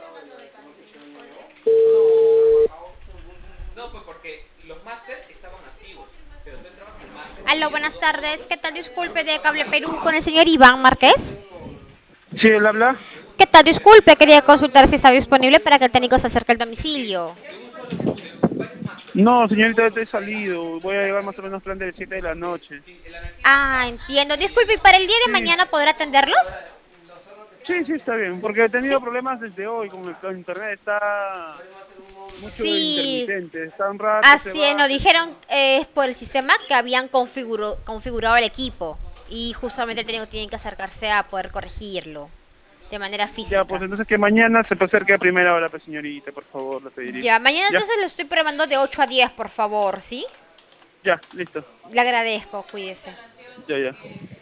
No, pues porque los máster estaban activos, pero tú entrabas al máster y Aló, seguías buenas teniendo tardes. ¿Qué los tal? máster Disculpe, de activos. Cable Perú con el señor Iván Márquez. Sí, él habla. ¿Qué tal? Disculpe, quería consultar si está disponible para que el técnico se acerque al domicilio. ¿Cuál es máster? No, señorita, yo he salido. Voy a llegar más o menos plan de 7 de la noche. Sí, el anarquista es Ah, máster. entiendo. Disculpe, ¿y para el día de Sí, mañana podrá atenderlos? sí, está bien. Porque he Sí. tenido problemas desde hoy con el internet. Está mucho Sí, intermitente. Está un rato, se así es, va. nos dijeron por el sistema que habían configurado el equipo y justamente el técnico tiene que acercarse a poder corregirlo de manera Ya, pues física. entonces que mañana se acerque a primera hora, pues señorita, por favor, le pediría. Ya, mañana Ya, entonces lo estoy programando de 8 a 10, por favor, ¿sí? ya, listo. Le agradezco, cuídese. Ya, ya.